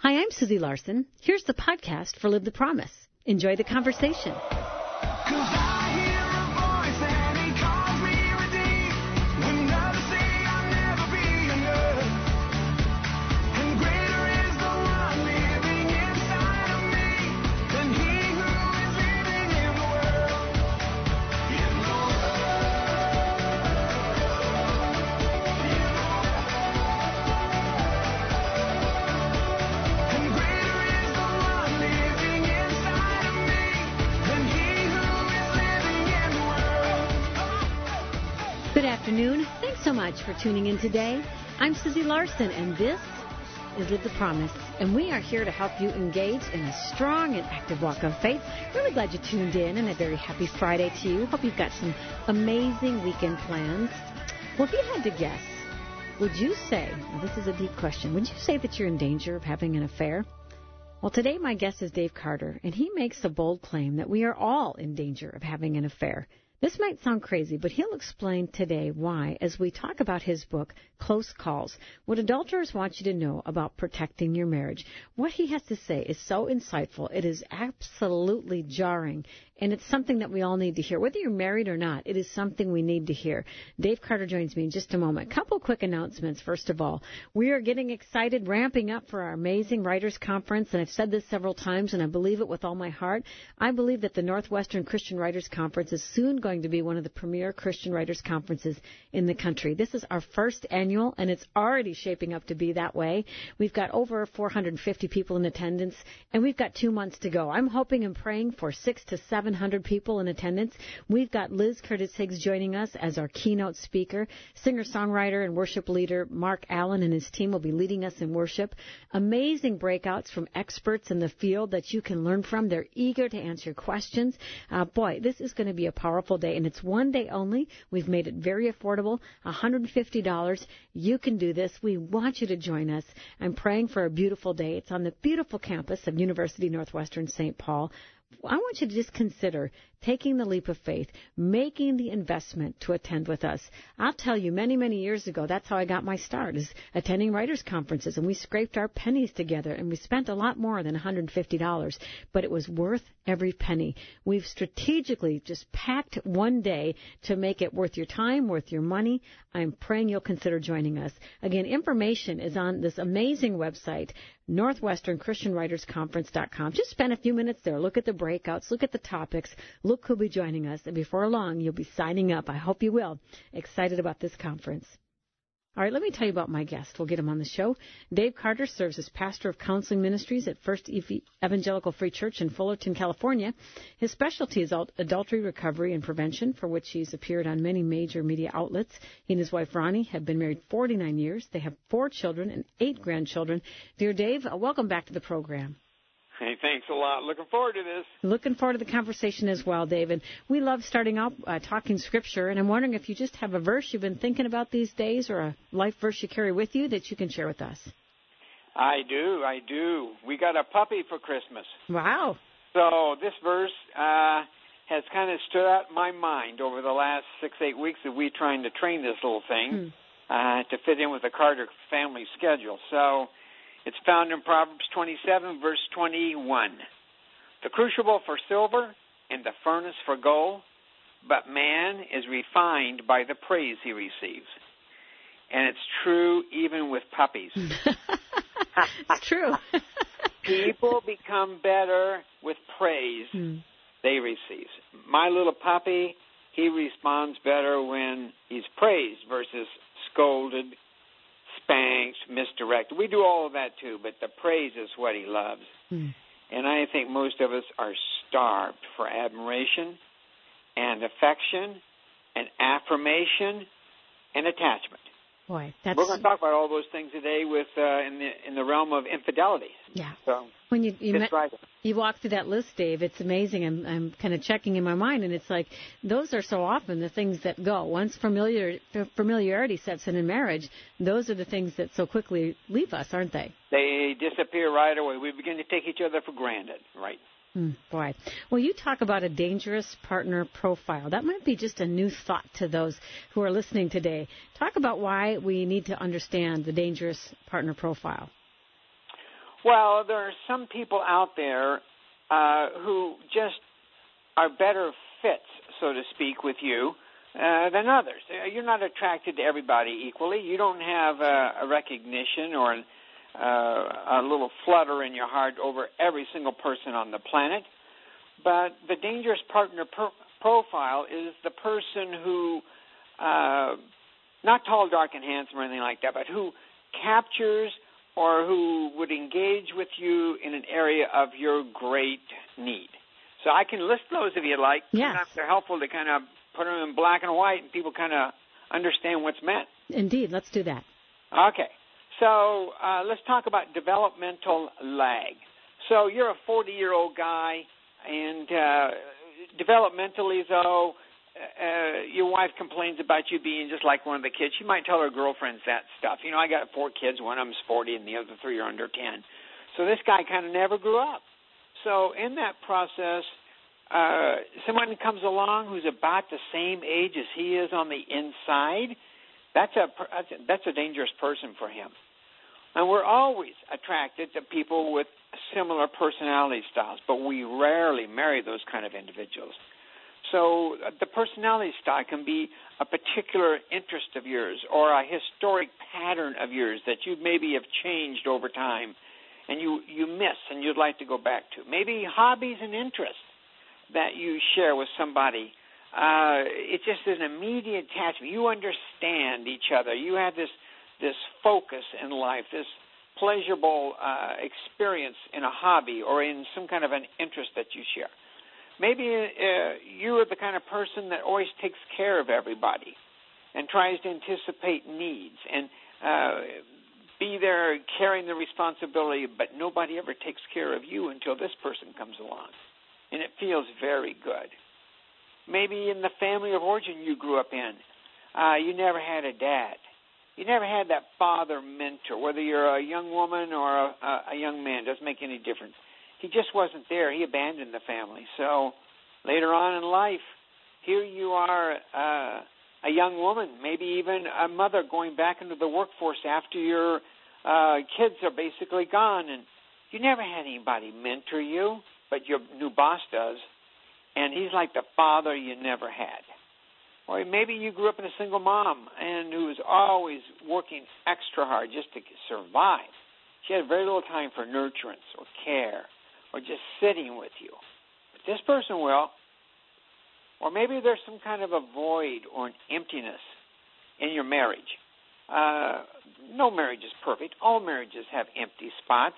Hi, I'm Susie Larson. Here's the podcast for Live the Promise. Enjoy the conversation. Good afternoon. Thanks so much for tuning in today. I'm Susie Larson, and this is Live the Promise. And we are here to help you engage in a strong and active walk of faith. Really glad you tuned in, and a very happy Friday to you. Hope you've got some amazing weekend plans. Well, if you had to guess, would you say, now this is a deep question, would you say that you're in danger of having an affair? Well, today my guest is Dave Carter, and he makes the bold claim that we are all in danger of having an affair. This might sound crazy, but he'll explain today why as we talk about his book, Close Calls, what adulterers want you to know about protecting your marriage. What he has to say is so insightful. It is absolutely jarring, and it's something that we all need to hear. Whether you're married or not, it is something we need to hear. Dave Carter joins me in just a moment. A couple quick announcements. First of all, we are getting excited, ramping up for our amazing Writers Conference, and I've said this several times, and I believe it with all my heart. I believe that the Northwestern Christian Writers Conference is soon going to be one of the premier Christian Writers Conferences in the country. This is our first annual, and it's already shaping up to be that way. We've got over 450 people in attendance, and we've got 2 months to go. I'm hoping and praying for 600 to 700 people in attendance. We've got Liz Curtis Higgs joining us as our keynote speaker. Singer-songwriter and worship leader Mark Allen and his team will be leading us in worship. Amazing breakouts from experts in the field that you can learn from. They're eager to answer questions. Boy, this is going to be a powerful day, and it's one day only. We've made it very affordable, $150. You can do this. We want you to join us. I'm praying for a beautiful day. It's on the beautiful campus of University Northwestern St. Paul. I want you to just consider taking the leap of faith, making the investment to attend with us. I'll tell you, many, many years ago, that's how I got my start, is attending writers' conferences, and we scraped our pennies together, and we spent a lot more than $150, but it was worth every penny. We've strategically just packed one day to make it worth your time, worth your money. I'm praying you'll consider joining us. Again, information is on this amazing website, NorthwesternChristianWritersConference.com. Just spend a few minutes there. Look at the breakouts. Look at the topics. Look who'll be joining us. And before long, you'll be signing up. I hope you will. Excited about this conference. All right, let me tell you about my guest. We'll get him on the show. Dave Carter serves as pastor of counseling ministries at First Evangelical Free Church in Fullerton, California. His specialty is adultery recovery and prevention, for which he's appeared on many major media outlets. He and his wife, Ronnie, have been married 49 years. They have 4 children and 8 grandchildren. Dear Dave, welcome back to the program. Hey, thanks a lot. Looking forward to this. Looking forward to the conversation as well, David. We love starting out talking Scripture, and I'm wondering if you just have a verse you've been thinking about these days or a life verse you carry with you that you can share with us. I do. We got a puppy for Christmas. Wow. So this verse has kind of stood out in my mind over the last 6-8 weeks that we're trying to train this little thing to fit in with the Carter family schedule. So it's found in Proverbs 27, verse 21. The crucible for silver and the furnace for gold, but man is refined by the praise he receives. And it's true even with puppies. It's true. People become better with praise they receive. My little puppy, he responds better when he's praised versus scolded, spanked, misdirected. We do all of that too, but the praise is what he loves. And I think most of us are starved for admiration and affection and affirmation and attachment. Boy, we're going to talk about all those things today with in the realm of infidelity. Yeah. So when you walk through that list, Dave, it's amazing. I'm kind of checking in my mind, and it's like those are so often the things that go. Once familiarity sets in marriage, those are the things that so quickly leave us, aren't they? They disappear right away. We begin to take each other for granted, right? Boy. Well, you talk about a dangerous partner profile. That might be just a new thought to those who are listening today. Talk about why we need to understand the dangerous partner profile. Well, there are some people out there who just are better fits, so to speak, with you than others. You're not attracted to everybody equally. You don't have a recognition or a little flutter in your heart over every single person on the planet. But the dangerous partner profile is the person who, not tall, dark, and handsome or anything like that, but who captures or who would engage with you in an area of your great need. So I can list those if you like. Yes. Sometimes they're helpful to kind of put them in black and white and people kind of understand what's meant. Indeed. Let's do that. Okay. So let's talk about developmental lag. So you're a 40-year-old guy, and developmentally, though, your wife complains about you being just like one of the kids. She might tell her girlfriends that stuff. You know, I got 4 kids. One of them's 40 and the other 3 are under 10. So this guy kind of never grew up. So in that process, someone comes along who's about the same age as he is on the inside, that's a dangerous person for him. And we're always attracted to people with similar personality styles, but we rarely marry those kind of individuals. So the personality style can be a particular interest of yours or a historic pattern of yours that you maybe have changed over time and you miss and you'd like to go back to. Maybe hobbies and interests that you share with somebody. It's just an immediate attachment. You understand each other. You have this focus in life, this pleasurable experience in a hobby or in some kind of an interest that you share. Maybe you are the kind of person that always takes care of everybody and tries to anticipate needs and be there carrying the responsibility, but nobody ever takes care of you until this person comes along. And it feels very good. Maybe in the family of origin you grew up in, you never had a dad. You never had that father mentor, whether you're a young woman or a young man, doesn't make any difference. He just wasn't there. He abandoned the family. So later on in life, here you are, a young woman, maybe even a mother going back into the workforce after your kids are basically gone. And you never had anybody mentor you, but your new boss does. And he's like the father you never had. Or maybe you grew up in a single mom and who was always working extra hard just to survive. She had very little time for nurturance or care or just sitting with you. But this person will. Or maybe there's some kind of a void or an emptiness in your marriage. No marriage is perfect. All marriages have empty spots.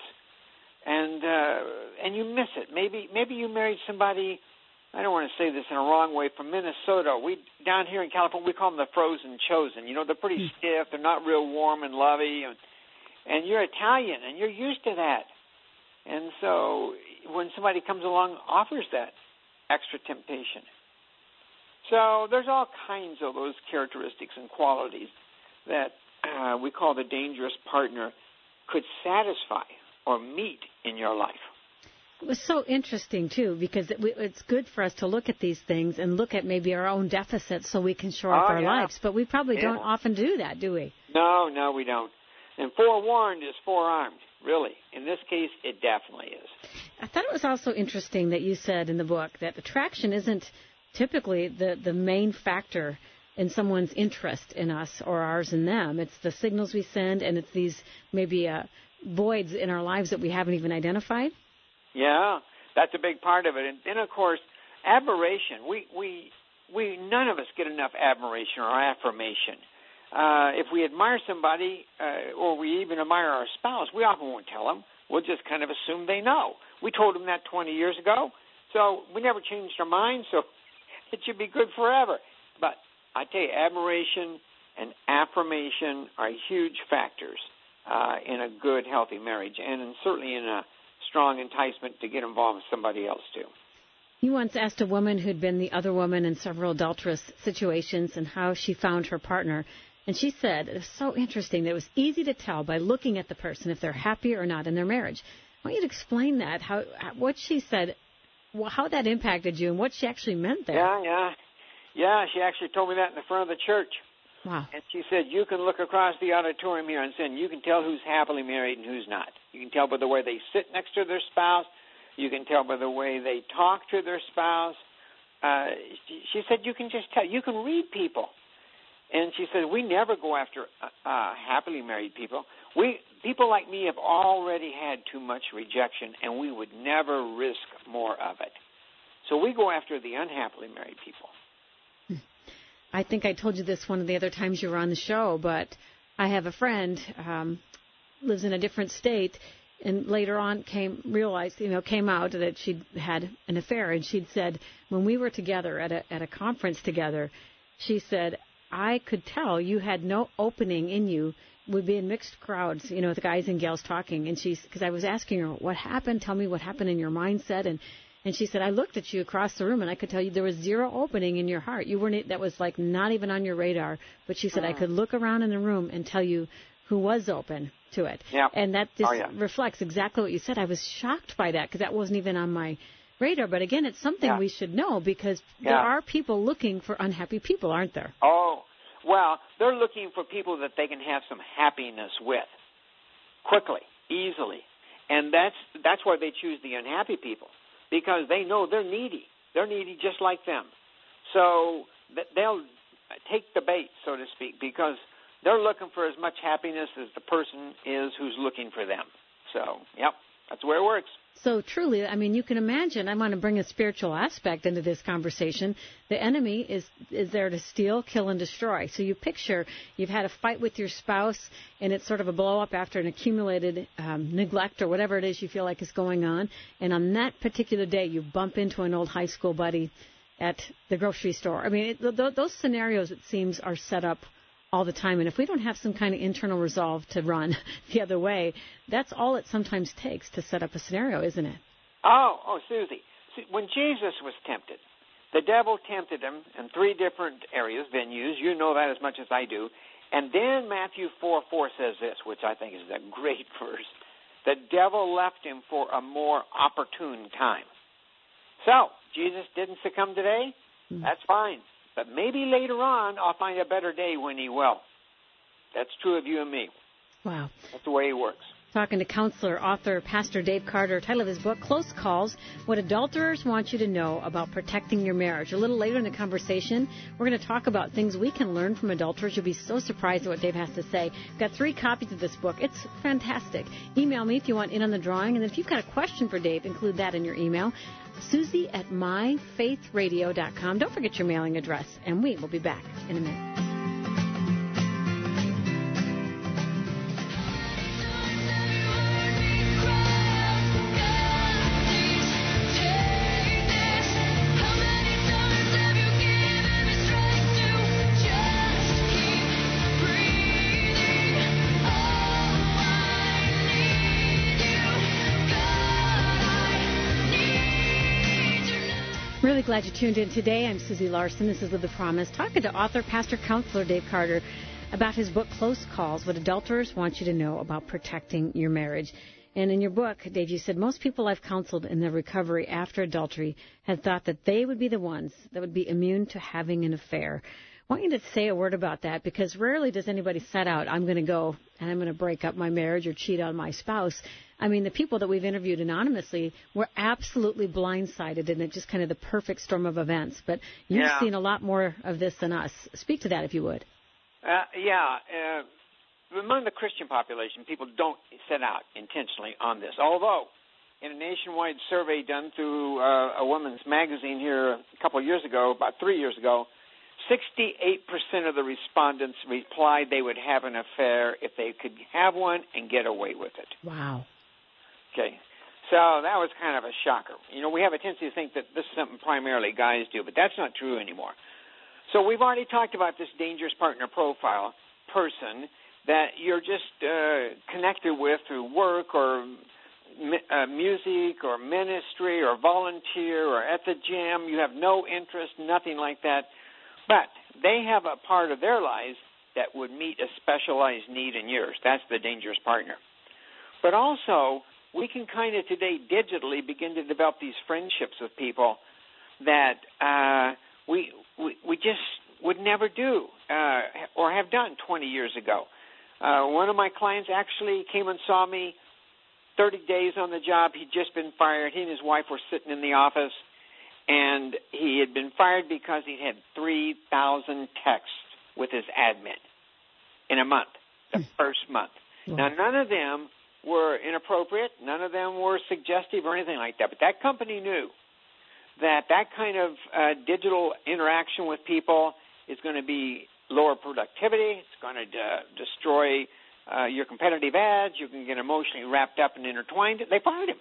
And you miss it. Maybe you married somebody, I don't want to say this in a wrong way, from Minnesota. Down here in California, we call them the frozen chosen. You know, they're pretty stiff. They're not real warm and lovey. And you're Italian, and you're used to that. And so when somebody comes along, offers that extra temptation. So there's all kinds of those characteristics and qualities that we call the dangerous partner could satisfy or meet in your life. It was so interesting, too, because it's good for us to look at these things and look at maybe our own deficits so we can shore up our lives. But we probably don't often do that, do we? No, we don't. And forewarned is forearmed, really. In this case, it definitely is. I thought it was also interesting that you said in the book that attraction isn't typically the main factor in someone's interest in us or ours in them. It's the signals we send, and it's these maybe voids in our lives that we haven't even identified. Yeah, that's a big part of it. And then, of course, admiration. We none of us get enough admiration or affirmation. If we admire somebody or we even admire our spouse, we often won't tell them. We'll just kind of assume they know. We told them that 20 years ago, so we never changed our mind, so it should be good forever. But I tell you, admiration and affirmation are huge factors in a good, healthy marriage, and certainly in a strong enticement to get involved with somebody else, too. You once asked a woman who'd been the other woman in several adulterous situations and how she found her partner. And she said it was so interesting that it was easy to tell by looking at the person if they're happy or not in their marriage. I want you to explain that, what she said, how that impacted you and what she actually meant there. Yeah, she actually told me that in the front of the church. Wow. And she said, you can look across the auditorium here and you can tell who's happily married and who's not. You can tell by the way they sit next to their spouse. You can tell by the way they talk to their spouse. She said you can just tell. You can read people. And she said, we never go after happily married people. People like me have already had too much rejection, and we would never risk more of it. So we go after the unhappily married people. I think I told you this one of the other times you were on the show, but I have a friend, lives in a different state, and later on came out that she'd had an affair. And she'd said, when we were together at a conference together, she said, I could tell you had no opening in you. We'd be in mixed crowds, with the guys and gals talking. And because I was asking her, what happened? Tell me what happened in your mindset. And she said, I looked at you across the room and I could tell you there was zero opening in your heart. That was like not even on your radar. But she said, I could look around in the room and tell you who was open to it. Yep. And that just reflects exactly what you said. I was shocked by that because that wasn't even on my radar. But again, it's something we should know because there are people looking for unhappy people, aren't there? Oh, well, they're looking for people that they can have some happiness with quickly, easily. And that's why they choose the unhappy people, because they know they're needy. They're needy just like them. So they'll take the bait, so to speak, because they're looking for as much happiness as the person is who's looking for them. So, that's the way it works. So truly, you can imagine, I want to bring a spiritual aspect into this conversation. The enemy is there to steal, kill, and destroy. So you picture you've had a fight with your spouse, and it's sort of a blow-up after an accumulated neglect or whatever it is you feel like is going on. And on that particular day, you bump into an old high school buddy at the grocery store. Those scenarios, it seems, are set up all the time. And if we don't have some kind of internal resolve to run the other way, that's all it sometimes takes to set up a scenario, isn't it? Oh, Susie. See, when Jesus was tempted, the devil tempted him in 3 different areas, venues. You know that as much as I do. And then Matthew 4:4 says this, which I think is a great verse. The devil left him for a more opportune time. So, Jesus didn't succumb today? That's fine. But maybe later on I'll find a better day when he will. That's true of you and me. Wow. That's the way he works. Talking to counselor, author, Pastor Dave Carter. Title of his book, Close Calls, What Adulterers Want You to Know About Protecting Your Marriage. A little later in the conversation, we're going to talk about things we can learn from adulterers. You'll be so surprised at what Dave has to say. We've got 3 copies of this book. It's fantastic. Email me if you want in on the drawing. And if you've got a question for Dave, include that in your email. Susie@myfaithradio.com. Don't forget your mailing address. And we will be back in a minute. Really glad you tuned in today. I'm Susie Larson. This is Live the Promise, talking to author, pastor, counselor Dave Carter about his book, Close Calls, What Adulterers Want You to Know About Protecting Your Marriage. And in your book, Dave, you said most people I've counseled in their recovery after adultery had thought that they would be the ones that would be immune to having an affair. I want you to say a word about that, because rarely does anybody set out, I'm going to go and I'm going to break up my marriage or cheat on my spouse. The people that we've interviewed anonymously were absolutely blindsided, and it's just kind of the perfect storm of events. But you've seen a lot more of this than us. Speak to that, if you would. Among the Christian population, people don't set out intentionally on this. Although, in a nationwide survey done through a women's magazine here a couple of years ago, about 3 years ago, 68% of the respondents replied they would have an affair if they could have one and get away with it. Wow. Okay. So that was kind of a shocker. We have a tendency to think that this is something primarily guys do, but that's not true anymore. So we've already talked about this dangerous partner profile person that you're just connected with through work or music or ministry or volunteer or at the gym. You have no interest, nothing like that. But they have a part of their lives that would meet a specialized need in yours. That's the dangerous partner. But also, we can kind of today digitally begin to develop these friendships with people that we just would never do or have done 20 years ago. One of my clients actually came and saw me 30 days on the job. He'd just been fired. He and his wife were sitting in the office, and he had been fired because he had 3,000 texts with his admin in a month, the first month. Wow. Now, none of them were inappropriate. None of them were suggestive or anything like that. But that company knew that kind of digital interaction with people is going to be lower productivity. It's going to destroy your competitive edge. You can get emotionally wrapped up and intertwined. They fired him.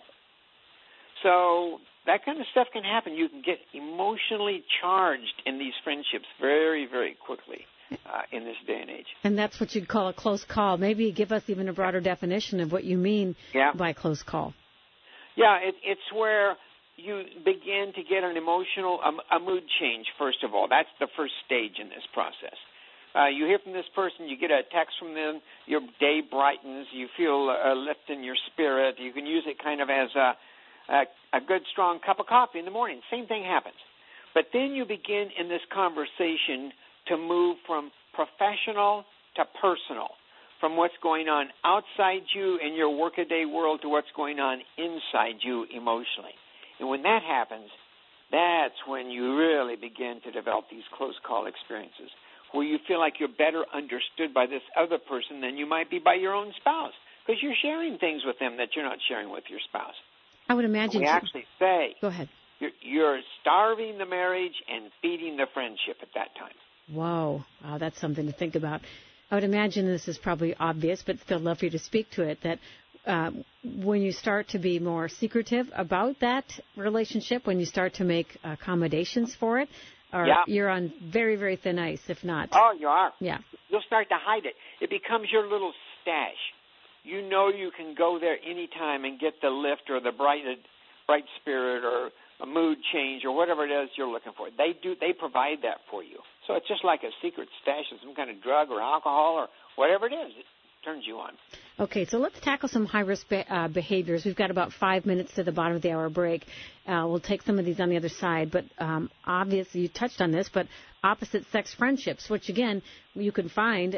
So that kind of stuff can happen. You can get emotionally charged in these friendships very, very quickly in this day and age. And that's what you'd call a close call. Maybe give us even a broader definition of what you mean by close call. Yeah, it's where you begin to get an emotional, a mood change, first of all. That's the first stage in this process. You hear from this person, you get a text from them, your day brightens, you feel a lift in your spirit. You can use it kind of as a good, strong cup of coffee in the morning. Same thing happens. But then you begin in this conversation to move from professional to personal, from what's going on outside you in your workaday world to what's going on inside you emotionally. And when that happens, that's when you really begin to develop these close call experiences, where you feel like you're better understood by this other person than you might be by your own spouse, because you're sharing things with them that you're not sharing with your spouse. I would imagine. We actually say, go ahead. You're starving the marriage and feeding the friendship at that time. Whoa. Wow, that's something to think about. I would imagine this is probably obvious, but still love for you to speak to it, that when you start to be more secretive about that relationship, when you start to make accommodations for it, you're on very, very thin ice, if not. Oh, you are. Yeah. You'll start to hide it. It becomes your little stash. You know you can go there anytime and get the lift or the bright spirit or a mood change or whatever it is you're looking for. They provide that for you. So it's just like a secret stash of some kind of drug or alcohol or whatever it is. It turns you on. Okay, so let's tackle some high-risk behaviors. We've got about 5 minutes to the bottom of the hour break. We'll take some of these on the other side. But obviously you touched on this, but opposite-sex friendships, which, again, you can find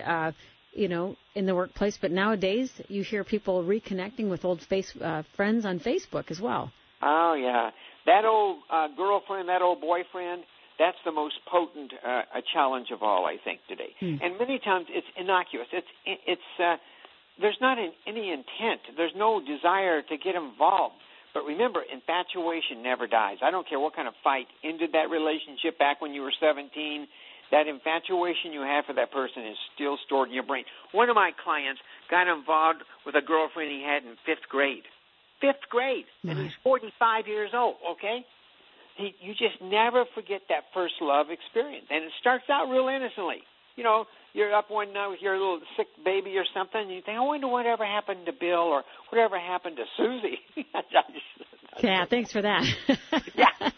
in the workplace. But nowadays you hear people reconnecting with old friends on Facebook as well. Oh, yeah. That old girlfriend, that old boyfriend, that's the most potent a challenge of all, I think, today. And many times it's innocuous. It's there's not any intent. There's no desire to get involved. But remember, infatuation never dies. I don't care what kind of fight ended that relationship back when you were 17. That infatuation you have for that person is still stored in your brain. One of my clients got involved with a girlfriend he had in fifth grade. And he's 45 years old, okay? You just never forget that first love experience. And it starts out real innocently. You know, you're up one night with your little sick baby or something, and you think, I wonder whatever happened to Bill or whatever happened to Susie. Yeah, thanks for that. Yeah.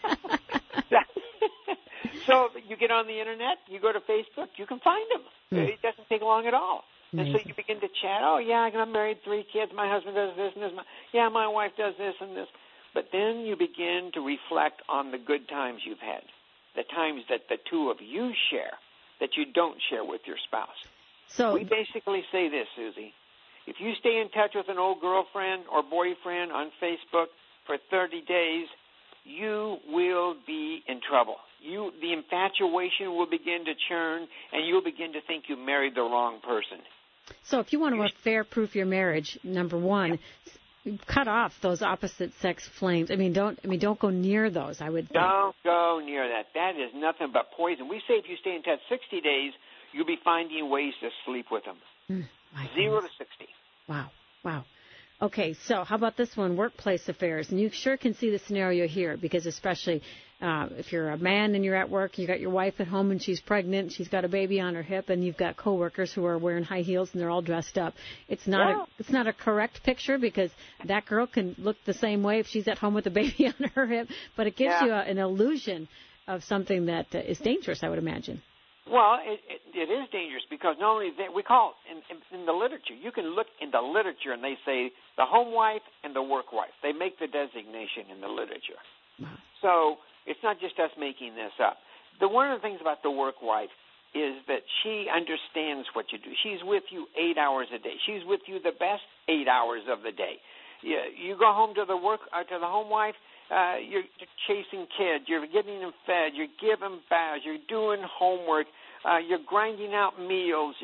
So you get on the Internet, you go to Facebook, you can find them. It doesn't take long at all. And so you begin to chat. Oh, yeah, I'm married, 3 kids. My husband does this and this. My wife does this and this. But then you begin to reflect on the good times you've had, the times that the two of you share that you don't share with your spouse. So we basically say this, Susie. If you stay in touch with an old girlfriend or boyfriend on Facebook for 30 days, you will be in trouble. The infatuation will begin to churn, and you'll begin to think you married the wrong person. So if you want to affair-proof your marriage, number one, cut off those opposite-sex flames. Don't go near those, I would think. Don't go near that. That is nothing but poison. We say if you stay in touch 60 days, you'll be finding ways to sleep with them. 0 to 60. Wow. Okay, so how about this one, workplace affairs? And you sure can see the scenario here, because especially if you're a man and you're at work, you got your wife at home and she's pregnant, she's got a baby on her hip, and you've got coworkers who are wearing high heels and they're all dressed up. It's not a correct picture, because that girl can look the same way if she's at home with a baby on her hip, but it gives you an illusion of something that is dangerous, I would imagine. Well, it is dangerous, because not only that, we call it in the literature. You can look in the literature, and they say the home wife and the work wife. They make the designation in the literature. Wow. So it's not just us making this up. One of the things about the work wife is that she understands what you do. She's with you 8 hours a day. She's with you the best 8 hours of the day. You go home to the home wife. You're chasing kids. You're getting them fed. You're giving baths. You're doing homework. You're grinding out meals.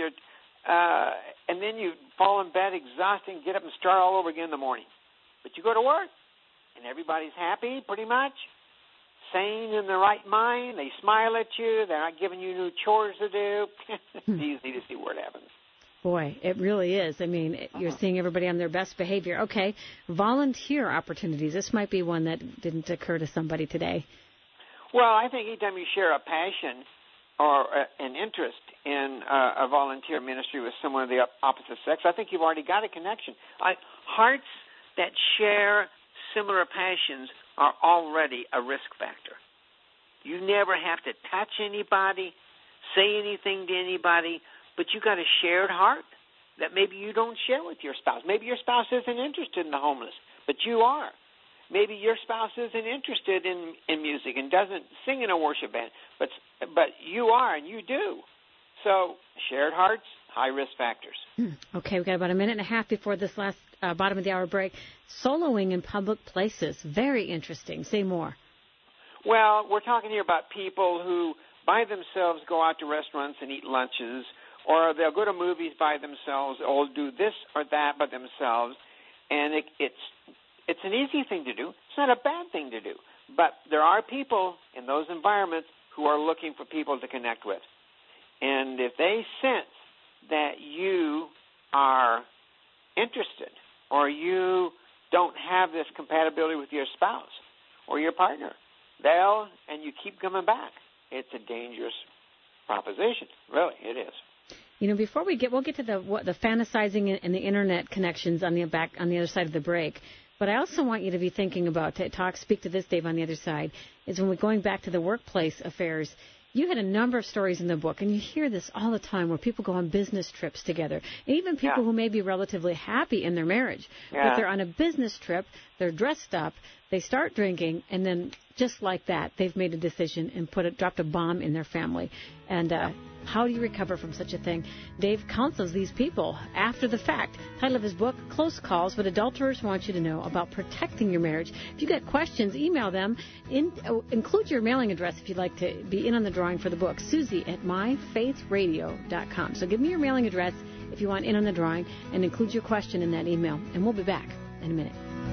And then you fall in bed exhausted and get up and start all over again in the morning. But you go to work, and everybody's happy, pretty much, sane, in their right mind. They smile at you. They're not giving you new chores to do. It's easy to see where it happens. Boy, it really is. I mean, you're seeing everybody on their best behavior. Okay, volunteer opportunities. This might be one that didn't occur to somebody today. Well, I think anytime you share a passion or an interest in a volunteer ministry with someone of the opposite sex, I think you've already got a connection. Hearts that share similar passions are already a risk factor. You never have to touch anybody, say anything to anybody, but you got a shared heart that maybe you don't share with your spouse. Maybe your spouse isn't interested in the homeless, but you are. Maybe your spouse isn't interested in music and doesn't sing in a worship band, but you are and you do. So shared hearts, high risk factors. Okay, we've got about a minute and a half before this last bottom of the hour break. Soloing in public places, very interesting. Say more. Well, we're talking here about people who by themselves go out to restaurants and eat lunches, or they'll go to movies by themselves, or do this or that by themselves, and it's an easy thing to do. It's not a bad thing to do. But there are people in those environments who are looking for people to connect with. And if they sense that you are interested or you don't have this compatibility with your spouse or your partner, and you keep coming back, it's a dangerous proposition. Really, it is. You know, before we'll get to the fantasizing and the internet connections on the other side of the break. But I also want you to be thinking about, speak to this, Dave, on the other side, is when we're going back to the workplace affairs. You had a number of stories in the book, and you hear this all the time, where people go on business trips together. And even people who may be relatively happy in their marriage, but they're on a business trip, they're dressed up, they start drinking, and then just like that, they've made a decision and dropped a bomb in their family. And how do you recover from such a thing? Dave counsels these people after the fact. Title of his book, Close Calls, What Adulterers Want You to Know About Protecting Your Marriage. If you've got questions, email them. Include your mailing address if you'd like to be in on the drawing for the book, Susie@myfaithradio.com. So give me your mailing address if you want in on the drawing, and include your question in that email. And we'll be back in a minute.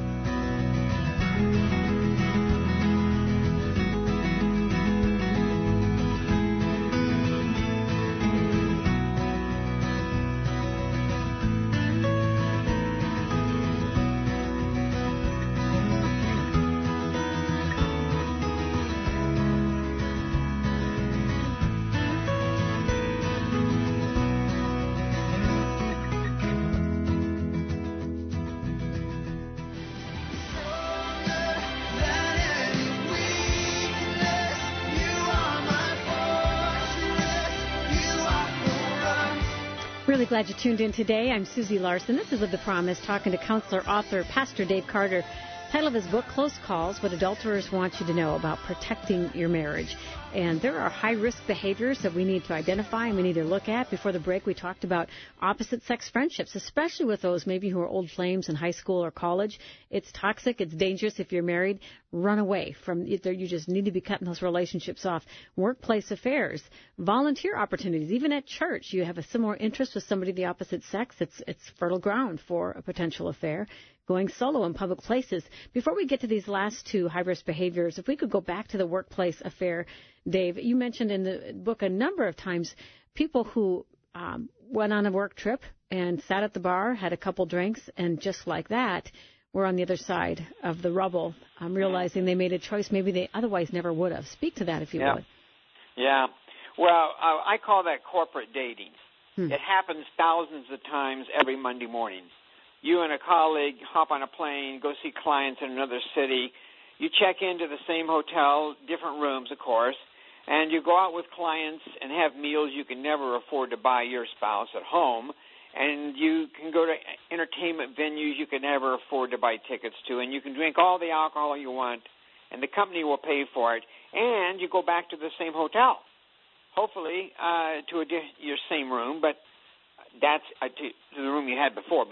Really glad you tuned in today. I'm Susie Larson. This is Live the Promise, talking to counselor, author, Pastor Dave Carter. Title of his book, Close Calls, What Adulterers Want You to Know About Protecting Your Marriage. And there are high-risk behaviors that we need to identify and we need to look at. Before the break, we talked about opposite-sex friendships, especially with those maybe who are old flames in high school or college. It's toxic. It's dangerous. If you're married, run away from it. You just need to be cutting those relationships off. Workplace affairs, volunteer opportunities. Even at church, you have a similar interest with somebody of the opposite sex. It's fertile ground for a potential affair. Going solo in public places. Before we get to these last two high-risk behaviors, if we could go back to the workplace affair, Dave, you mentioned in the book a number of times people who went on a work trip and sat at the bar, had a couple drinks, and just like that, were on the other side of the rubble, realizing they made a choice maybe they otherwise never would have. Speak to that, if you would. Yeah. Well, I call that corporate dating. It happens thousands of times every Monday morning. You and a colleague hop on a plane, go see clients in another city. You check into the same hotel, different rooms, of course, and you go out with clients and have meals you can never afford to buy your spouse at home, and you can go to entertainment venues you can never afford to buy tickets to, and you can drink all the alcohol you want, and the company will pay for it, and you go back to the same hotel, hopefully to your same room, but that's to the room you had before, but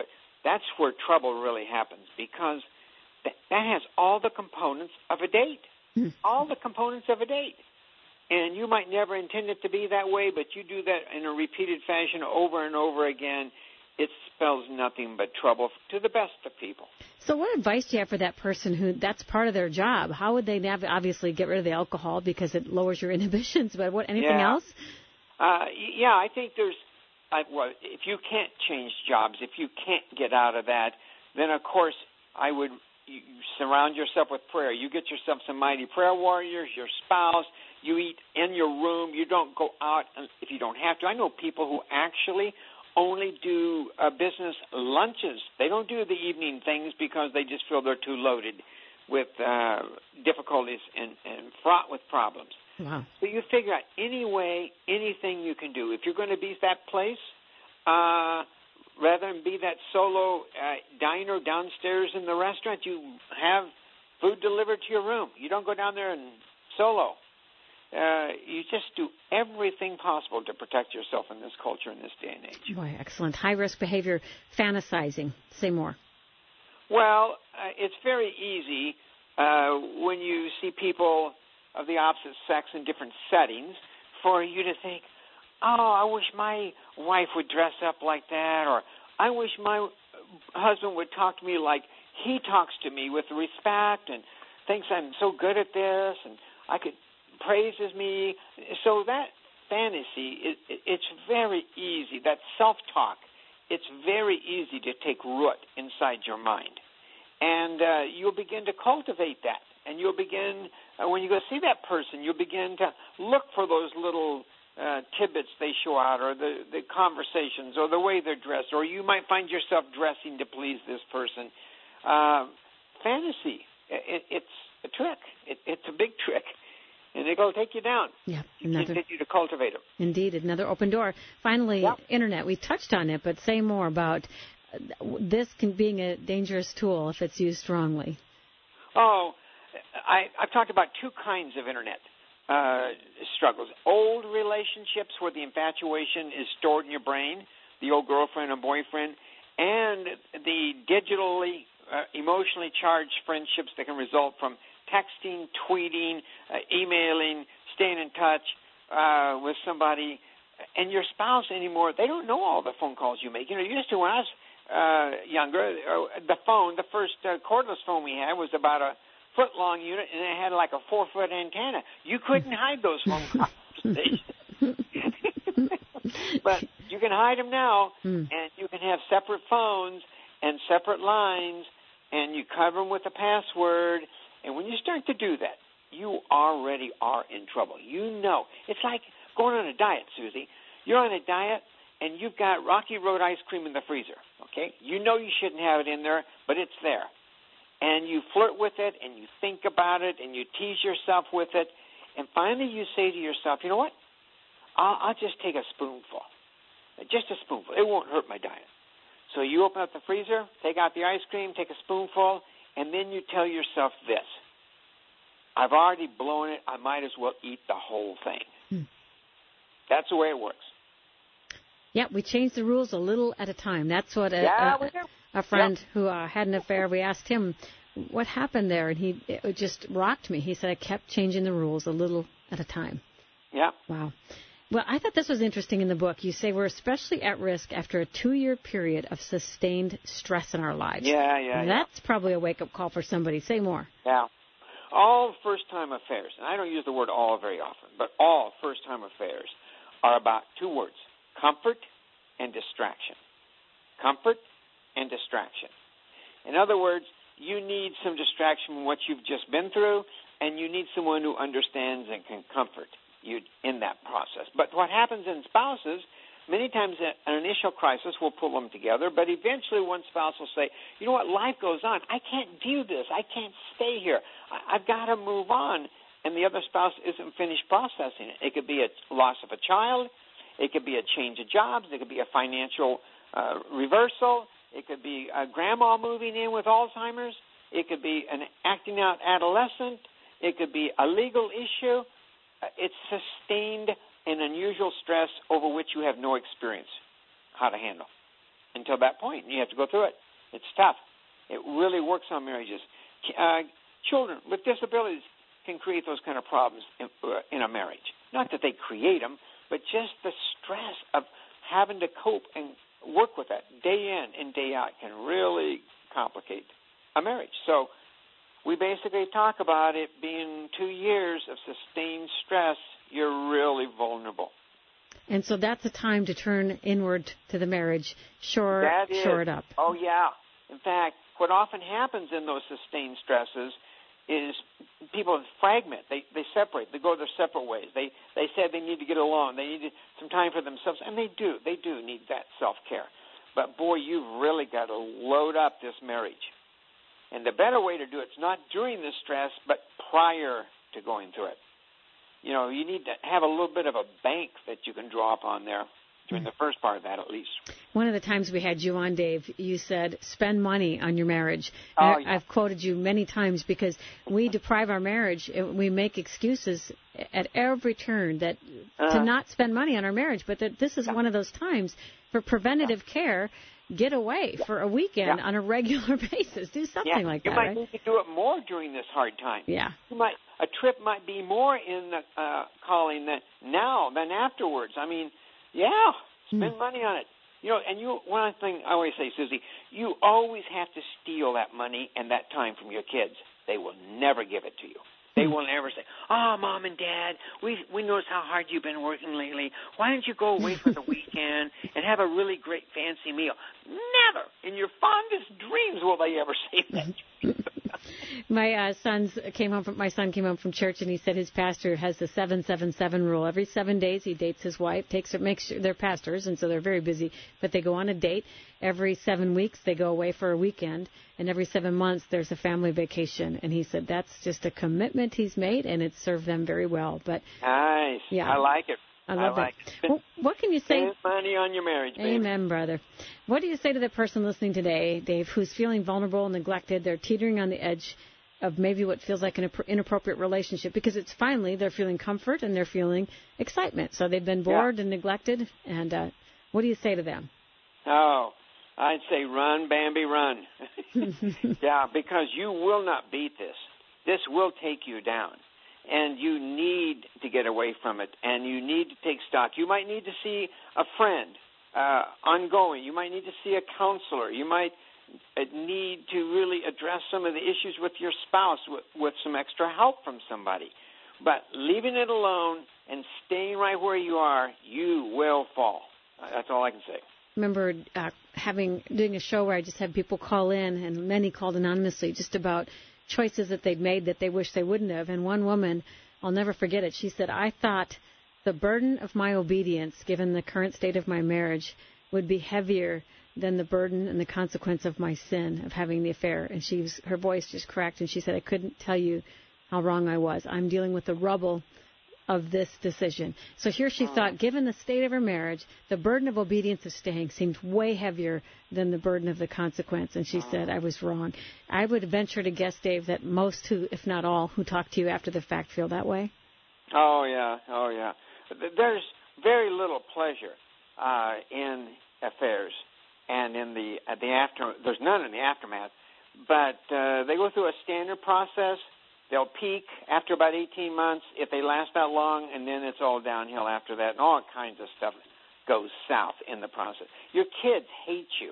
that's where trouble really happens, because that has all the components of a date. All the components of a date. And you might never intend it to be that way, but you do that in a repeated fashion over and over again. It spells nothing but trouble to the best of people. So what advice do you have for that person who that's part of their job? How would they obviously get rid of the alcohol because it lowers your inhibitions, but anything else? I think there's, if you can't change jobs, if you can't get out of that, then of course I would surround yourself with prayer. You get yourself some mighty prayer warriors, your spouse. You eat in your room. You don't go out if you don't have to. I know people who actually only do business lunches. They don't do the evening things because they just feel they're too loaded with difficulties and fraught with problems. Wow. So you figure out any way, anything you can do. If you're going to be that place, rather than be that solo diner downstairs in the restaurant, you have food delivered to your room. You don't go down there and solo. You just do everything possible to protect yourself in this culture in this day and age. Boy, excellent. High-risk behavior, fantasizing. Say more. Well, it's very easy when you see people of the opposite sex in different settings for you to think, oh, I wish my wife would dress up like that, or I wish my husband would talk to me like he talks to me with respect and thinks I'm so good at this and I could praises me. So that fantasy, it's very easy. That self-talk, it's very easy to take root inside your mind. And you'll begin to cultivate that. And you'll begin, when you go see that person, you'll begin to look for those little tidbits they show out, or the conversations, or the way they're dressed, or you might find yourself dressing to please this person. Fantasy, it's a trick. It's a big trick. And it'll take you down. Yeah, continue to cultivate them. Indeed, another open door. Finally, Internet. We touched on it, but say more about this being a dangerous tool if it's used wrongly. Oh, I've talked about two kinds of Internet struggles. Old relationships where the infatuation is stored in your brain, the old girlfriend and boyfriend, and the digitally, emotionally charged friendships that can result from texting, tweeting, emailing, staying in touch with somebody. And your spouse anymore, they don't know all the phone calls you make. You know, used to when I was younger, the first cordless phone we had was about a foot-long unit, and it had like a 4-foot antenna. You couldn't hide those phone conversations. But you can hide them now, and you can have separate phones and separate lines, and you cover them with a password. And when you start to do that, you already are in trouble. You know. It's like going on a diet, Susie. You're on a diet, and you've got Rocky Road ice cream in the freezer, okay? You know you shouldn't have it in there, but it's there. And you flirt with it, and you think about it, and you tease yourself with it, and finally you say to yourself, you know what? I'll just take a spoonful, just a spoonful. It won't hurt my diet. So you open up the freezer, take out the ice cream, take a spoonful, and then you tell yourself this: I've already blown it. I might as well eat the whole thing. That's the way it works. Yeah, we change the rules a little at a time. That's what a friend who had an affair, we asked him what happened there, and it just rocked me. He said, I kept changing the rules a little at a time. Yeah. Wow. Well, I thought this was interesting in the book. You say we're especially at risk after a 2-year period of sustained stress in our lives. Yeah. That's probably a wake-up call for somebody. Say more. Yeah. All first-time affairs, and I don't use the word all very often, but all first-time affairs are about two words: comfort and distraction. Comfort and distraction. In other words, you need some distraction from what you've just been through, and you need someone who understands and can comfort you in that process. But what happens in spouses, many times an initial crisis will pull them together, but eventually one spouse will say, you know what, life goes on. I can't do this. I can't stay here. I've got to move on. And the other spouse isn't finished processing it. It could be a loss of a child. It could be a change of jobs. It could be a financial reversal. It could be a grandma moving in with Alzheimer's. It could be an acting out adolescent. It could be a legal issue. It's sustained and unusual stress over which you have no experience how to handle until that point. You have to go through it. It's tough. It really works on marriages. Children with disabilities can create those kind of problems in a marriage. Not that they create them, but just the stress of having to cope and work with that day in and day out can really complicate a marriage. So we basically talk about it being 2 years of sustained stress. You're really vulnerable. And so that's a time to turn inward to the marriage, shore it up. Oh, yeah. In fact, what often happens in those sustained stresses is people fragment. They separate. They go their separate ways. They say they need to get alone. They need some time for themselves, and they do. They do need that self-care. But, boy, you've really got to load up this marriage. And the better way to do it is not during the stress, but prior to going through it. You know, you need to have a little bit of a bank that you can draw upon there during the first part of that, at least. One of the times we had you on, Dave, you said, spend money on your marriage. Oh, yeah. I've quoted you many times because we deprive our marriage. We make excuses at every turn that to not spend money on our marriage, but that this is one of those times for preventative care. Get away for a weekend on a regular basis. Do something like that, right? You might need to do it more during this hard time. Yeah. A trip might be more in the calling now than afterwards. I mean, spend money on it. You know, and one thing I always say, Susie, you always have to steal that money and that time from your kids. They will never give it to you. They will never say, "Oh, Mom and Dad, we noticed how hard you've been working lately. Why don't you go away for the weekend and have a really great fancy meal?" Never in your fondest dreams will they ever say that. My son came home from church, and he said his pastor has the 7-7-7 rule. Every 7 days he dates his wife, makes sure they're pastors, and so they're very busy, but they go on a date. Every 7 weeks they go away for a weekend, and every 7 months there's a family vacation. And he said that's just a commitment he's made, and it's served them very well. But nice. Yeah. I like it. I love it. Well, what can you say? Spend money on your marriage, baby. Amen, brother. What do you say to the person listening today, Dave, who's feeling vulnerable and neglected? They're teetering on the edge of maybe what feels like an inappropriate relationship because they're feeling comfort and they're feeling excitement. So they've been bored and neglected. And what do you say to them? Oh, I'd say run, Bambi, run. Yeah, because you will not beat this. This will take you down. And you need to get away from it, and you need to take stock. You might need to see a friend ongoing. You might need to see a counselor. You might need to really address some of the issues with your spouse with some extra help from somebody. But leaving it alone and staying right where you are, you will fall. That's all I can say. I remember doing a show where I just had people call in, and many called anonymously, just about choices that they'd made that they wish they wouldn't have. And one woman, I'll never forget it, she said, I thought the burden of my obedience, given the current state of my marriage, would be heavier than the burden and the consequence of my sin of having the affair. And her voice just cracked, and she said, I couldn't tell you how wrong I was. I'm dealing with the rubble of this decision. So here she thought, given the state of her marriage, the burden of obedience of staying seemed way heavier than the burden of the consequence. And she said, I was wrong. I would venture to guess, Dave, that most if not all, who talk to you after the fact feel that way. Oh, yeah. There's very little pleasure in affairs and in the aftermath. There's none in the aftermath. But they go through a standard process. They'll peak after about 18 months if they last that long, and then it's all downhill after that, and all kinds of stuff goes south in the process. Your kids hate you,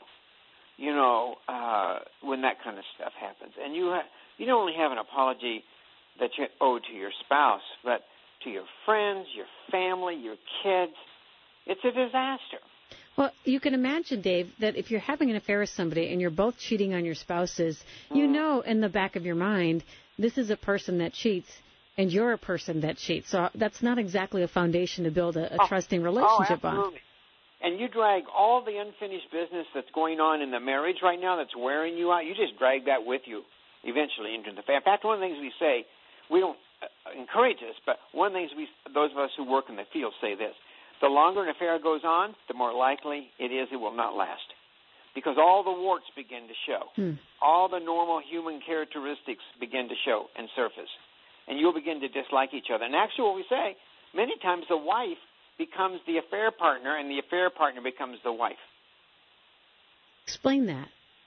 when that kind of stuff happens. And you don't only have an apology that you owe to your spouse, but to your friends, your family, your kids. It's a disaster. Well, you can imagine, Dave, that if you're having an affair with somebody and you're both cheating on your spouses, you know in the back of your mind, this is a person that cheats, and you're a person that cheats. So that's not exactly a foundation to build a trusting relationship on. And you drag all the unfinished business that's going on in the marriage right now that's wearing you out, you just drag that with you eventually into the affair. In fact, one of the things we say, we don't encourage this, but one of the things those of us who work in the field say this: the longer an affair goes on, the more likely it will not last. Because all the warts begin to show. All the normal human characteristics begin to show and surface. And you'll begin to dislike each other. And actually what we say, many times the wife becomes the affair partner and the affair partner becomes the wife. Explain that.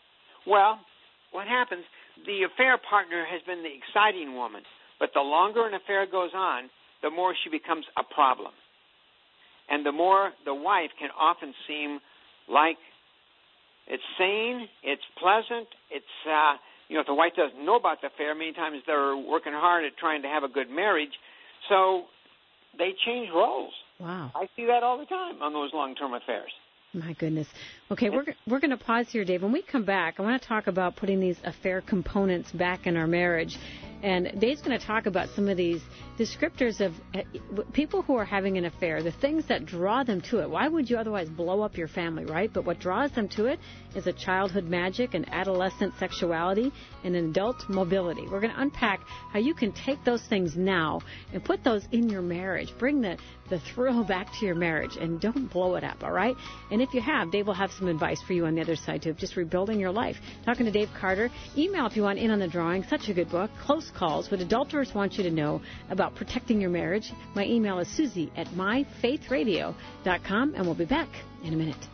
Well, what happens, the affair partner has been the exciting woman, but the longer an affair goes on, the more she becomes a problem. And the more the wife can often seem like it's sane, it's pleasant, it's, if the wife doesn't know about the affair, many times they're working hard at trying to have a good marriage, so they change roles. Wow. I see that all the time on those long-term affairs. My goodness. Okay, we're going to pause here, Dave. When we come back, I want to talk about putting these affair components back in our marriage. And Dave's going to talk about some of these descriptors of people who are having an affair, the things that draw them to it. Why would you otherwise blow up your family, right? But what draws them to it is a childhood magic, an adolescent sexuality, and an adult mobility. We're going to unpack how you can take those things now and put those in your marriage. Bring the thrill back to your marriage and don't blow it up, all right? And if you have, Dave will have some advice for you on the other side, too, of just rebuilding your life. Talking to Dave Carter. Email if you want in on the drawing. Such a good book. Close Calls, What Adulterers Want You to Know About Protecting Your Marriage. My email is Susie@myfaithradio.com, and we'll be back in a minute.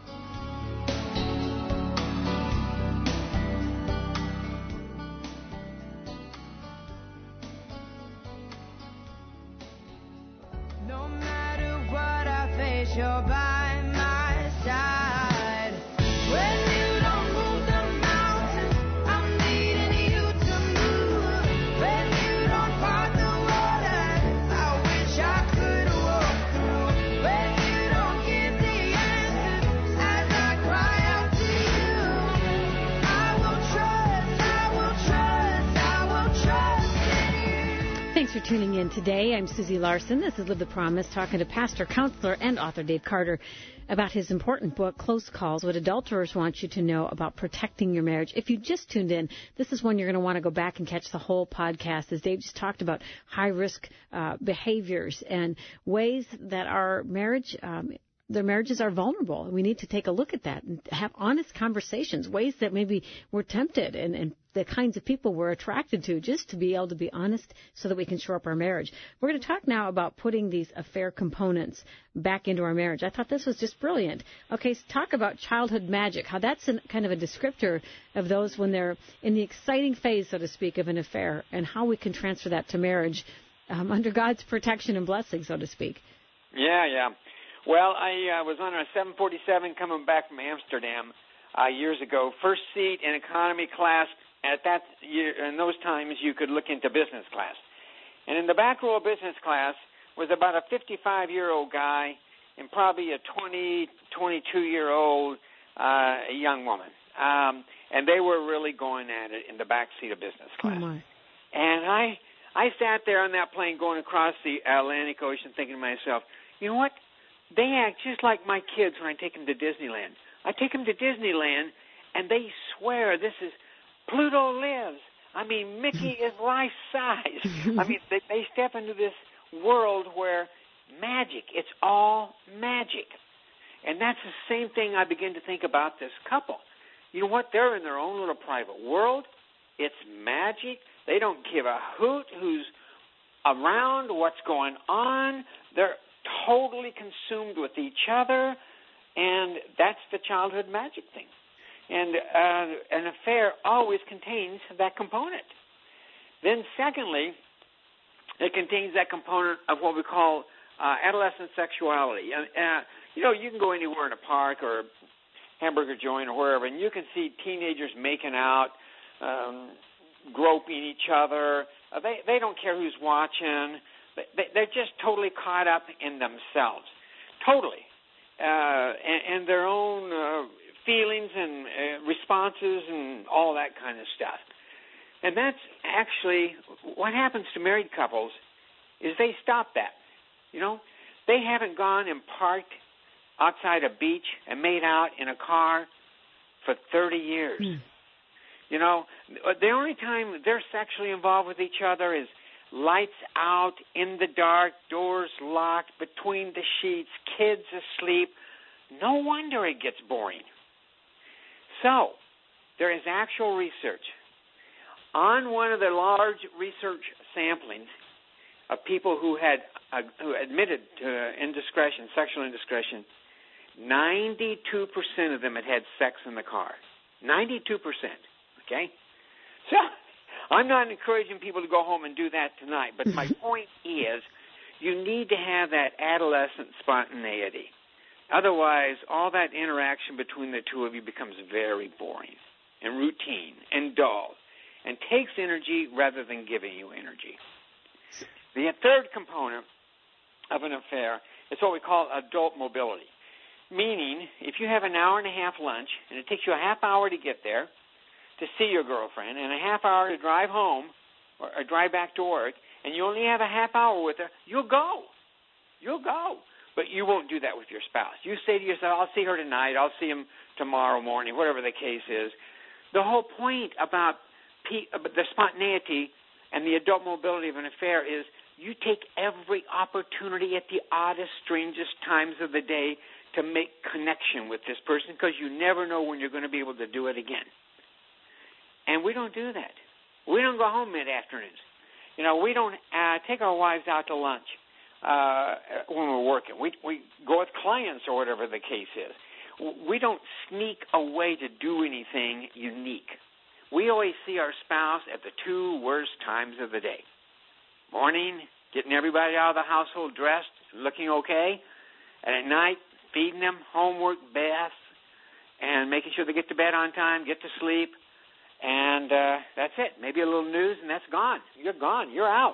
No matter what I face, you're by my side. When you don't move the mountains, I'm needing you to move. When you don't part the waters, I wish I could walk through. When you don't give the answers as I cry out to you, I will trust in you. Thanks for tuning in today. I'm Susie Larson. This is Live the Promise, talking to pastor, counselor, and author Dave Carter about his important book, Close Calls, What Adulterers Want You to Know About Protecting Your Marriage. If you just tuned in, this is one you're going to want to go back and catch the whole podcast, as Dave just talked about high-risk behaviors and ways that our marriage their marriages are vulnerable. We need to take a look at that and have honest conversations, ways that maybe we're tempted and the kinds of people we're attracted to, just to be able to be honest so that we can shore up our marriage. We're going to talk now about putting these affair components back into our marriage. I thought this was just brilliant. Okay, so talk about childhood magic, how that's kind of a descriptor of those when they're in the exciting phase, so to speak, of an affair, and how we can transfer that to marriage under God's protection and blessing, so to speak. Yeah. Well, I was on a 747 coming back from Amsterdam years ago. First seat in economy class. At that year, in those times, you could look into business class. And in the back row of business class was about a 55-year-old guy and probably a 22-year-old young woman. And they were really going at it in the back seat of business class. Oh, my. And I sat there on that plane going across the Atlantic Ocean thinking to myself, you know what? They act just like my kids when I take them to Disneyland. I take them to Disneyland, and they swear this is Pluto lives. I mean, Mickey is life-size. I mean, they step into this world where magic, it's all magic. And that's the same thing I begin to think about this couple. You know what? They're in their own little private world. It's magic. They don't give a hoot who's around, what's going on. They're totally consumed with each other, and that's the childhood magic thing. And an affair always contains that component. Then secondly, it contains that component of what we call adolescent sexuality. You can go anywhere in a park or a hamburger joint or wherever, and you can see teenagers making out, groping each other. They don't care who's watching. They're just totally caught up in themselves, totally, and their own feelings and responses and all that kind of stuff. And that's actually what happens to married couples is they stop that. You know, they haven't gone and parked outside a beach and made out in a car for 30 years. You know, the only time they're sexually involved with each other is lights out, in the dark, doors locked, between the sheets, kids asleep. No wonder it gets boring. So, there is actual research. On one of the large research samplings of people who admitted to indiscretion, sexual indiscretion, 92% of them had sex in the car. 92%. okay? So I'm not encouraging people to go home and do that tonight, but my point is you need to have that adolescent spontaneity. Otherwise, all that interaction between the two of you becomes very boring and routine and dull and takes energy rather than giving you energy. The third component of an affair is what we call adult mobility, meaning if you have an hour and a half lunch and it takes you a half hour to get there to see your girlfriend and a half hour to drive home or drive back to work, and you only have a half hour with her, you'll go. You'll go. But you won't do that with your spouse. You say to yourself, I'll see her tonight, I'll see him tomorrow morning, whatever the case is. The whole point about the spontaneity and the adult mobility of an affair is you take every opportunity at the oddest, strangest times of the day to make connection with this person because you never know when you're going to be able to do it again. And we don't do that. We don't go home mid-afternoons. You know, we don't take our wives out to lunch when we're working. We go with clients or whatever the case is. We don't sneak away to do anything unique. We always see our spouse at the two worst times of the day. Morning, getting everybody out of the household dressed, looking okay. And at night, feeding them homework, baths, and making sure they get to bed on time, get to sleep. And that's it. Maybe a little news, and that's gone. You're gone. You're out.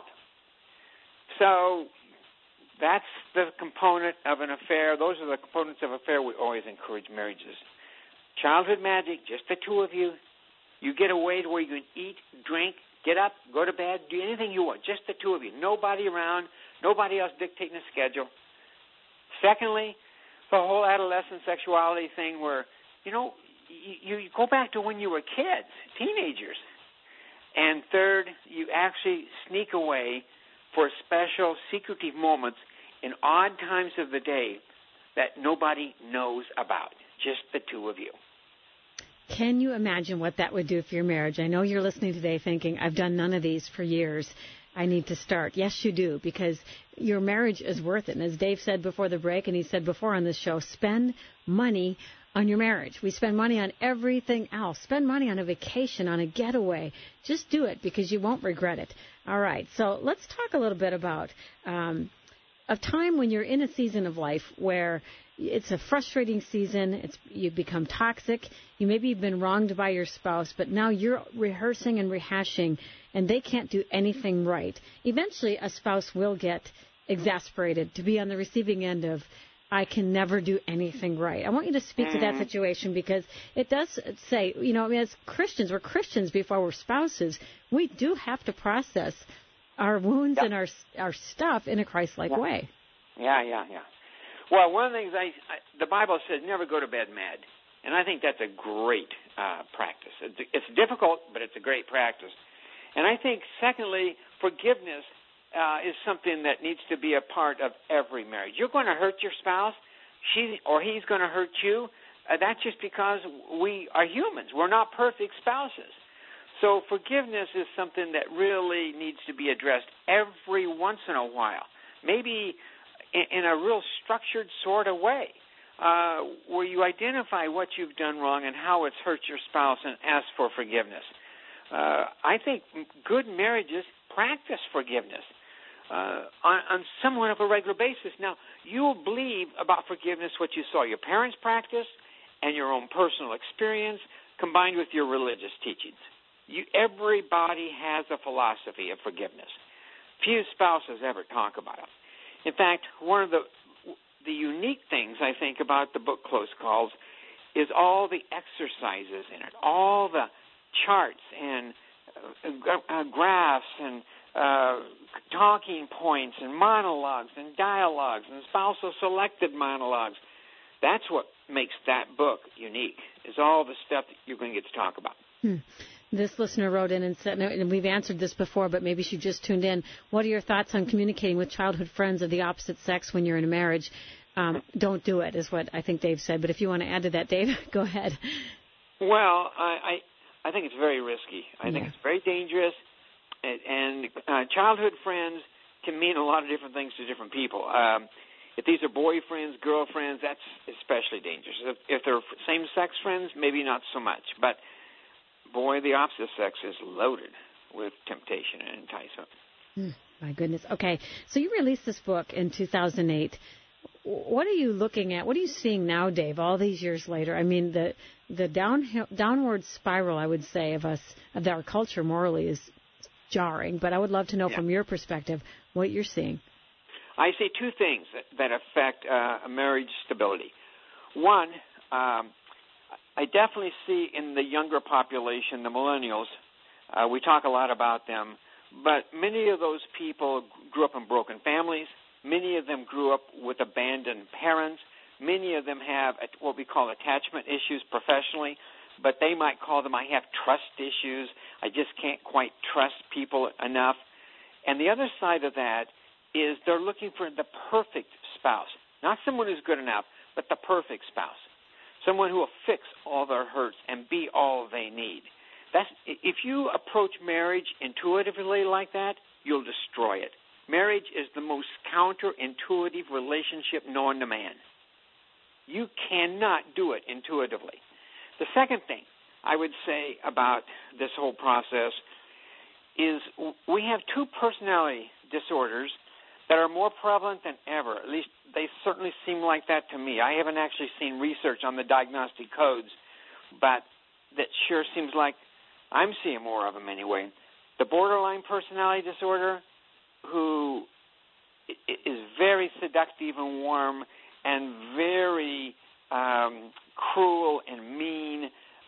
So that's the component of an affair. Those are the components of affair we always encourage marriages. Childhood magic, just the two of you. You get away to where you can eat, drink, get up, go to bed, do anything you want, just the two of you. Nobody around, nobody else dictating the schedule. Secondly, the whole adolescent sexuality thing where, you know, you go back to when you were kids, teenagers. And third, you actually sneak away for special, secretive moments in odd times of the day that nobody knows about, just the two of you. Can you imagine what that would do for your marriage? I know you're listening today thinking, I've done none of these for years. I need to start. Yes, you do, because your marriage is worth it. And as Dave said before the break, and he said before on this show, spend money on your marriage. We spend money on everything else. Spend money on a vacation, on a getaway. Just do it because you won't regret it. All right, so let's talk a little bit about a time when you're in a season of life where it's a frustrating season, you become toxic, you maybe have been wronged by your spouse, but now you're rehearsing and rehashing, and they can't do anything right. Eventually, a spouse will get exasperated to be on the receiving end of, I can never do anything right. I want you to speak to that situation because it does say, you know, I mean, as Christians, we're Christians before we're spouses. We do have to process our wounds and our stuff in a Christ-like way. Yeah. Well, one of the things the Bible says, never go to bed mad. And I think that's a great practice. It's difficult, but it's a great practice. And I think, secondly, forgiveness is something that needs to be a part of every marriage. You're going to hurt your spouse, she or he's going to hurt you. That's just because we are humans. We're not perfect spouses. So forgiveness is something that really needs to be addressed every once in a while, maybe in a real structured sort of way, where you identify what you've done wrong and how it's hurt your spouse and ask for forgiveness. I think good marriages practice forgiveness on somewhat of a regular basis. Now, you'll believe about forgiveness what you saw your parents practice and your own personal experience combined with your religious teachings. Everybody has a philosophy of forgiveness. Few spouses ever talk about it. In fact, one of the unique things I think about the book Close Calls is all the exercises in it, all the charts and graphs and talking points and monologues and dialogues and spousal selected monologues. That's what makes that book unique, is all the stuff that you're going to get to talk about. This listener wrote in and said, and we've answered this before, but maybe she just tuned in. What are your thoughts on communicating with childhood friends of the opposite sex when you're in a marriage? Don't do it, is what I think Dave said. But if you want to add to that, Dave, go ahead. Well, I think it's very risky. I think it's very dangerous. And childhood friends can mean a lot of different things to different people. If these are boyfriends, girlfriends, that's especially dangerous. If they're same-sex friends, maybe not so much. But boy, the opposite sex is loaded with temptation and enticement. My goodness. Okay, so you released this book in 2008. What are you looking at? What are you seeing now, Dave, all these years later? I mean, the downward spiral, I would say, of our culture morally is jarring, but I would love to know from your perspective what you're seeing. I see two things that affect marriage stability. One, I definitely see in the younger population, the millennials, we talk a lot about them, but many of those people grew up in broken families. Many of them grew up with abandoned parents. Many of them have what we call attachment issues professionally, but they might call them, I have trust issues. I just can't quite trust people enough. And the other side of that is they're looking for the perfect spouse, not someone who's good enough, but the perfect spouse, someone who will fix all their hurts and be all they need. If you approach marriage intuitively like that, you'll destroy it. Marriage is the most counterintuitive relationship known to man. You cannot do it intuitively. The second thing I would say about this whole process is we have two personality disorders that are more prevalent than ever. At least they certainly seem like that to me. I haven't actually seen research on the diagnostic codes, but that sure seems like I'm seeing more of them anyway. The borderline personality disorder, who is very seductive and warm and very cruel and mean.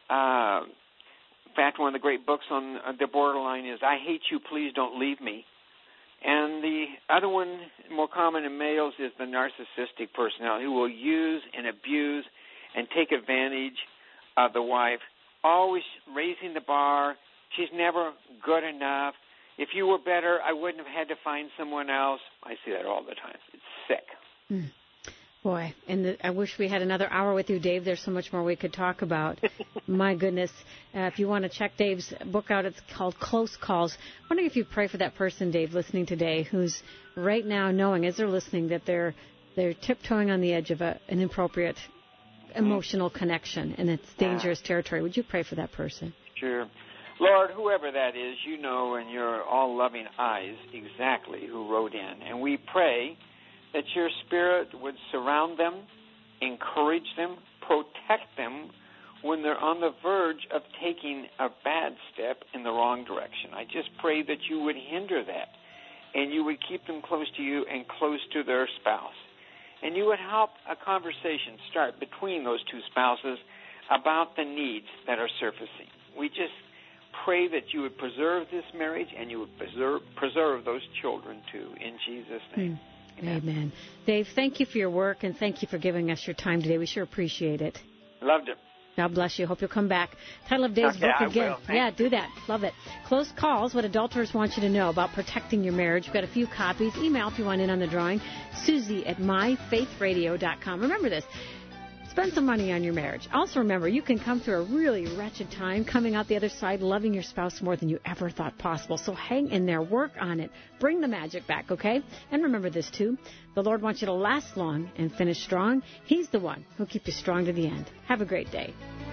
In fact, one of the great books on the borderline is I Hate You, Please Don't Leave Me. And the other one, more common in males, is the narcissistic personality, who will use and abuse and take advantage of the wife, always raising the bar. She's never good enough. If you were better, I wouldn't have had to find someone else. I see that all the time. It's sick. Boy, and I wish we had another hour with you, Dave. There's so much more we could talk about. My goodness. If you want to check Dave's book out, it's called Close Calls. I'm wondering if you pray for that person, Dave, listening today, who's right now knowing, as they're listening, that they're tiptoeing on the edge of an inappropriate emotional connection, and it's dangerous territory. Would you pray for that person? Sure. Lord, whoever that is, you know in your all-loving eyes exactly who wrote in. And we pray that your Spirit would surround them, encourage them, protect them when they're on the verge of taking a bad step in the wrong direction. I just pray that you would hinder that, and you would keep them close to you and close to their spouse. And you would help a conversation start between those two spouses about the needs that are surfacing. We just pray that you would preserve this marriage and you would preserve those children too, in Jesus' name. Amen. Dave, thank you for your work, and thank you for giving us your time today. We sure appreciate it. Loved it. God bless you. Hope you'll come back. Title of Dave's book again. Yeah, do that. Love it. Close Calls, What Adulterers Want You to Know About Protecting Your Marriage. We've got a few copies. Email if you want in on the drawing. Susie@myfaithradio.com. Remember this. Spend some money on your marriage. Also remember, you can come through a really wretched time, coming out the other side, loving your spouse more than you ever thought possible. So hang in there. Work on it. Bring the magic back, okay? And remember this, too. The Lord wants you to last long and finish strong. He's the one who'll keep you strong to the end. Have a great day.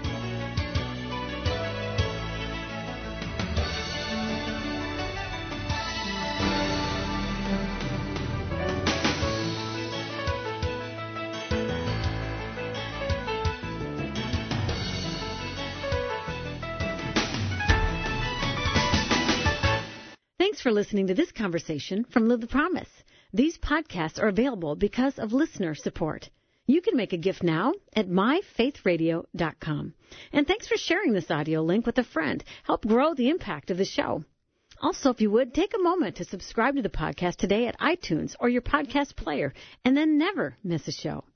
Thanks for listening to this conversation from Live the Promise. These podcasts are available because of listener support. You can make a gift now at myfaithradio.com. And thanks for sharing this audio link with a friend. Help grow the impact of the show. Also, if you would, take a moment to subscribe to the podcast today at iTunes or your podcast player, and then never miss a show.